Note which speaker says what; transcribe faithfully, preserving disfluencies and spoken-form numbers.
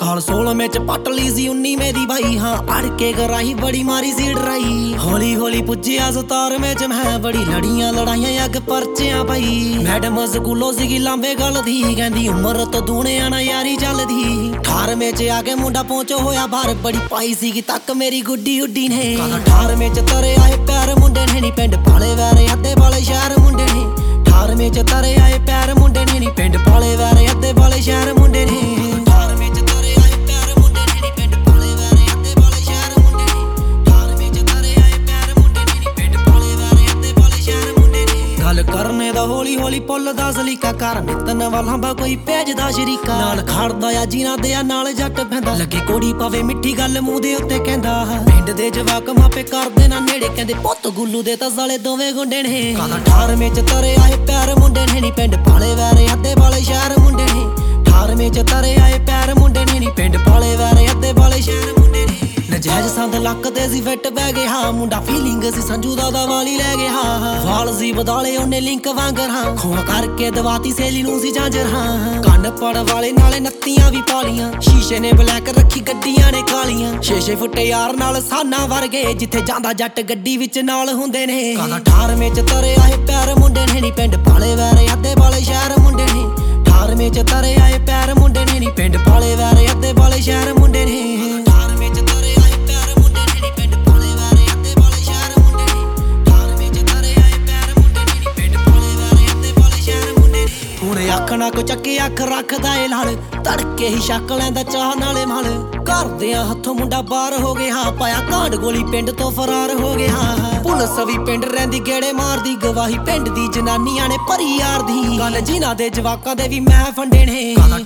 Speaker 1: ਹਾਲ सोलह च पट ली सी उन्नीवें दी भाई हाँ अड़ के कराई बड़ी मारी सी डराई हौली हौली पुज्जिया सतारवें च मैं बड़ी लड़ियां लड़ाइयां अग परचियां भाई मैडम स्कूलों सी लांबे गल दी कहंदी उमर तो दूने आना यारी चलदी अठारवें च आके मुंडा पहुंचो होया बाहर बड़ी पाई सी तक मेरी गुड्डी उड्डी ने अठारवें च तरे आए पैर मुंडे ने नी पिंड पाले वैरे अद्धे वाले शहर मुंडे ने अठारवें च तरे आए पैर मुंडे ने नी पिंड पाले वैरे अद्धे वाले शहर मुंडे ने अठारवें च तरे आए पैर मुंडे ने नी पिंड पाले वैरे अद्धे वाले शहर मुंडे ने अठारवें च तरे आए पैर मुंडे ने नी पिंड पाले वैरे अद्धे वाले शहर मुंडे ने गल करने दा हौली हौली पुल दा सलीका कर नितन वालां कोई भेजदा शरीका नाल खड़दा आ जिना दे नाल जट पैंदा लगे कोड़ी पावे मिट्ठी गल मूंह दे उत्ते कहंदा पिंड दे जवाक मापे करदे ना नेड़े कहंदे पुੱਤ गुल्लू दे तां साले दोवें गुंडे ने अठारवें च तरे आए पैर मुंडे ने नी पिंड पाले वैरे अद्धे वाले शहर मुंडे ने अठारवें च तरे आए पैर मुंडे ने नी पिंड पाले वैरे अद्धे वाले शहर मुंडे ने नजायज संद लकदे सी फिट बह गए हाँ मुंडा फीलिंग सी संजू दा वाली लै गए हाँ वाल सी बदाले ओने लिंक वांगर हाँ खोआ करके दवाती सहेली नूं सी झांजर हाँ कंन पड़ वाले नाले नत्तियां भी पालियां शीशे ने ब्लैक रखी गड्डियां ने कालियां छे छे फुटे यार नाल साना वर्गे जिथे जांदा जट गड्डी विच नाल हुंदे ने अठारवें च तरे आए पैर मुंडे ने नी पिंड पाले वैरे अद्धे वाले शहर मुंडे ने अठारवें च तरे आए पैर मुंडे ने नी पिंड पाले वैरे अद्धे वाले शहर मुंडे ने अठारवें च तरे आए पैर मुंडे ने नी पिंड पाले वैरे अद्धे वाले शहर मुंडे ने अठारवें च तरे आए पैर मुंडे ने नी पिंड पाले वैरे अद्धे वाले शहर मुंडे ने हुण आखना को चक्के अख रखदा ए लाल तड़के ही शक लैंदा चाह नाले माल घरदियां हत्थों मुंडा बाहर हो गया हाँ पाया कांड गोली पिंड तो फरार हो गया हाँ पुलिस भी पिंड रहिंदी गेड़े मारदी गवाही पिंड दी जनानियां ने भरी यार दी गल जिन्हां दे जवाकां दे भी मैं फंडे ने